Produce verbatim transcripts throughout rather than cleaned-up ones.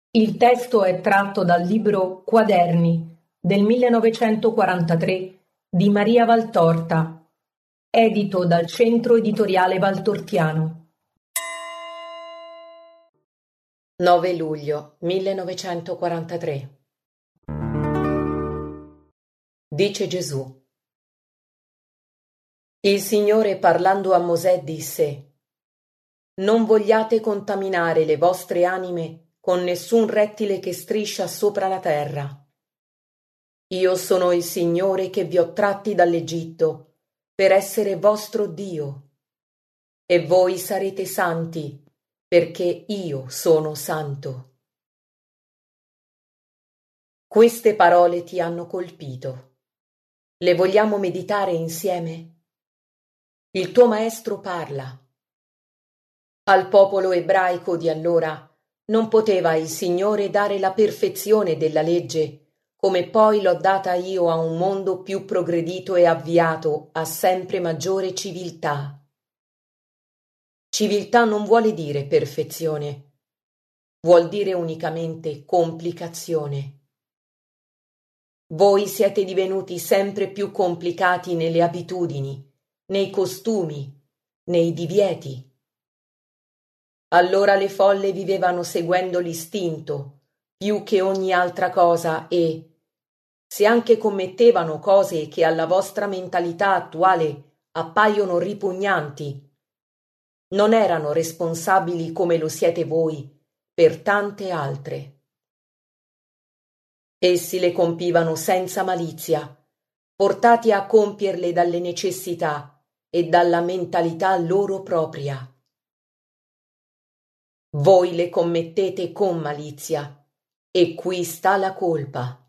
Il testo è tratto dal libro Quaderni del millenovecentoquarantatré di Maria Valtorta, edito dal Centro Editoriale Valtortiano. nove luglio millenovecentoquarantatré. Dice Gesù. Il Signore parlando a Mosè disse: Non vogliate contaminare le vostre anime con nessun rettile che striscia sopra la terra. Io sono il Signore che vi ho tratti dall'Egitto per essere vostro Dio, e voi sarete santi perché io sono santo. Queste parole ti hanno colpito. Le vogliamo meditare insieme? Il tuo maestro parla. Al popolo ebraico di allora non poteva il Signore dare la perfezione della legge, come poi l'ho data io a un mondo più progredito e avviato a sempre maggiore civiltà. Civiltà non vuole dire perfezione, vuol dire unicamente complicazione. Voi siete divenuti sempre più complicati nelle abitudini, nei costumi, nei divieti. Allora le folle vivevano seguendo l'istinto più che ogni altra cosa e, se anche commettevano cose che alla vostra mentalità attuale appaiono ripugnanti, non erano responsabili come lo siete voi per tante altre. Essi le compivano senza malizia, portati a compierle dalle necessità e dalla mentalità loro propria. Voi le commettete con malizia, e qui sta la colpa.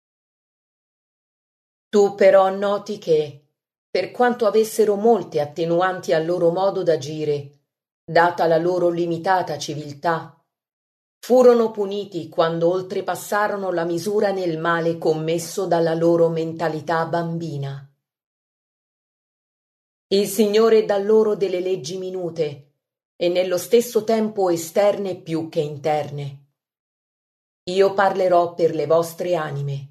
Tu però noti che, per quanto avessero molte attenuanti al loro modo d'agire, data la loro limitata civiltà, furono puniti quando oltrepassarono la misura nel male commesso dalla loro mentalità bambina. Il Signore dà loro delle leggi minute e nello stesso tempo esterne più che interne. Io parlerò per le vostre anime.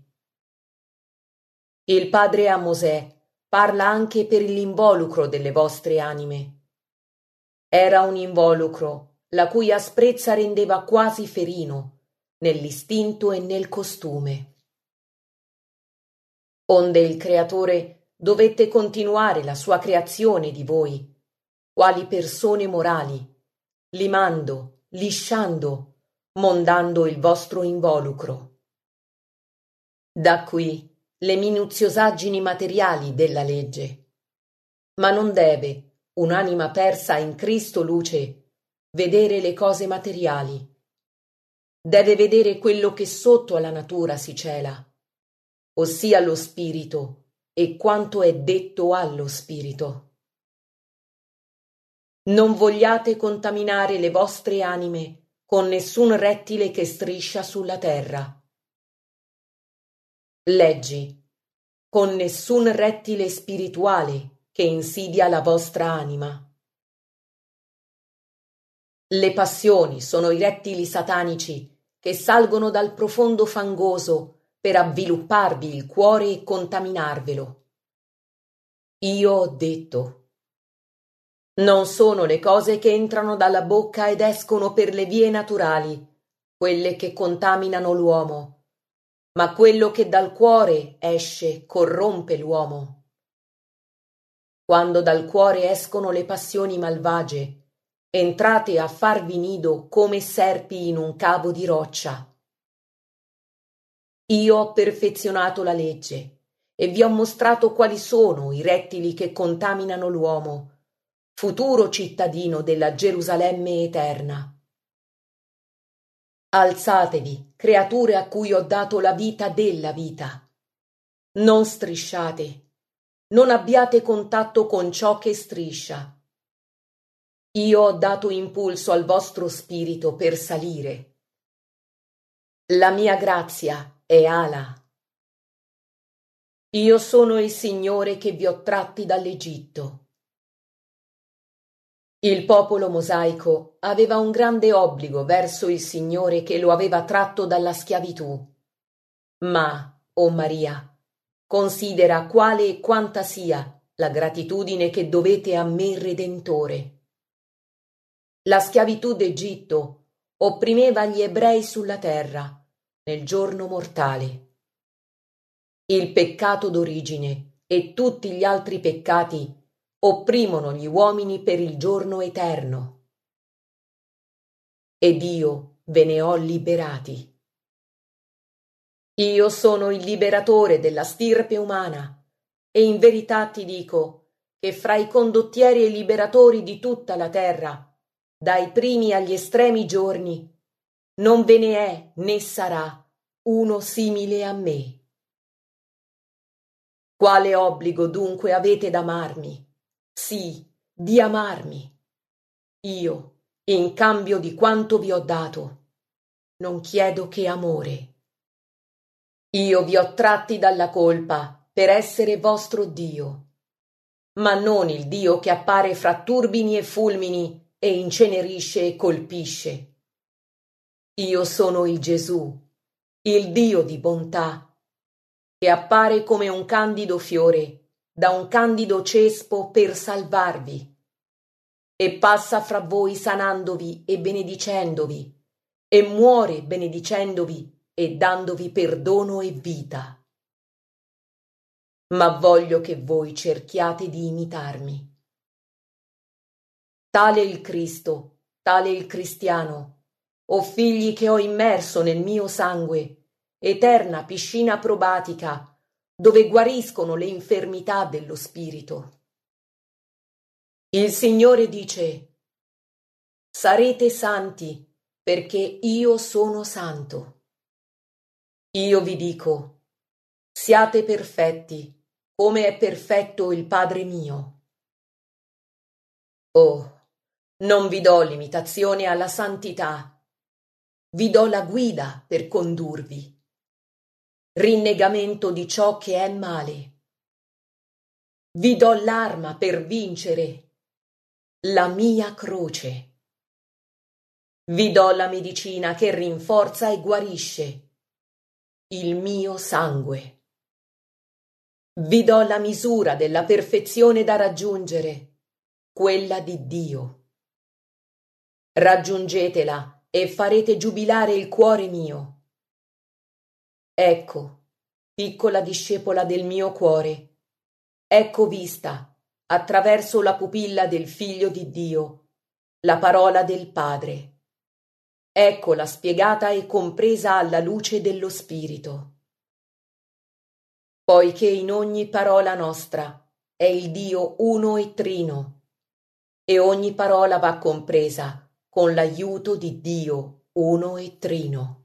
Il Padre a Mosè parla anche per l'involucro delle vostre anime. Era un involucro la cui asprezza rendeva quasi ferino nell'istinto e nel costume. Onde il Creatore dovette continuare la sua creazione di voi, quali persone morali, limando, lisciando, mondando il vostro involucro. Da qui le minuziosaggini materiali della legge. Ma non deve un'anima persa in Cristo luce vedere le cose materiali. Deve vedere quello che sotto alla natura si cela, ossia lo spirito e quanto è detto allo spirito. Non vogliate contaminare le vostre anime con nessun rettile che striscia sulla terra. Leggi, con nessun rettile spirituale che insidia la vostra anima. Le passioni sono i rettili satanici che salgono dal profondo fangoso per avvilupparvi il cuore e contaminarvelo. Io ho detto: non sono le cose che entrano dalla bocca ed escono per le vie naturali quelle che contaminano l'uomo, ma quello che dal cuore esce corrompe l'uomo. Quando dal cuore escono le passioni malvagie, entrate a farvi nido come serpi in un cavo di roccia. Io ho perfezionato la legge e vi ho mostrato quali sono i rettili che contaminano l'uomo, futuro cittadino della Gerusalemme eterna. Alzatevi, creature a cui ho dato la vita della vita. Non strisciate, non abbiate contatto con ciò che striscia. Io ho dato impulso al vostro spirito per salire. La mia grazia è ala. Io sono il Signore che vi ho tratti dall'Egitto. Il popolo mosaico aveva un grande obbligo verso il Signore che lo aveva tratto dalla schiavitù. Ma, o Maria, considera quale e quanta sia la gratitudine che dovete a me Redentore. La schiavitù d'Egitto opprimeva gli ebrei sulla terra nel giorno mortale. Il peccato d'origine e tutti gli altri peccati opprimono gli uomini per il giorno eterno. Ed io ve ne ho liberati. Io sono il liberatore della stirpe umana, e in verità ti dico che fra i condottieri e liberatori di tutta la terra, dai primi agli estremi giorni, non ve ne è né sarà uno simile a me. Quale obbligo dunque avete d'amarmi? Sì, di amarmi. Io, in cambio di quanto vi ho dato, non chiedo che amore. Io vi ho tratti dalla colpa per essere vostro Dio, ma non il Dio che appare fra turbini e fulmini e incenerisce e colpisce. Io sono il Gesù, il Dio di bontà, che appare come un candido fiore da un candido cespo per salvarvi, e passa fra voi sanandovi e benedicendovi, e muore benedicendovi e dandovi perdono e vita. Ma voglio che voi cerchiate di imitarmi. Tale il Cristo, tale il cristiano, o figli che ho immerso nel mio sangue, eterna piscina probatica, dove guariscono le infermità dello spirito. Il Signore dice: sarete santi, perché io sono santo. Io vi dico: siate perfetti, come è perfetto il Padre mio. Oh, non vi do l'imitazione alla santità, vi do la guida per condurvi. Rinnegamento di ciò che è male. Vi do l'arma per vincere, la mia croce. Vi do la medicina che rinforza e guarisce, il mio sangue. Vi do la misura della perfezione da raggiungere, quella di Dio. Raggiungetela e farete giubilare il cuore mio. Ecco, piccola discepola del mio cuore, ecco vista, attraverso la pupilla del Figlio di Dio, la parola del Padre. Eccola spiegata e compresa alla luce dello Spirito. Poiché in ogni parola nostra è il Dio uno e trino, e ogni parola va compresa con l'aiuto di Dio uno e trino.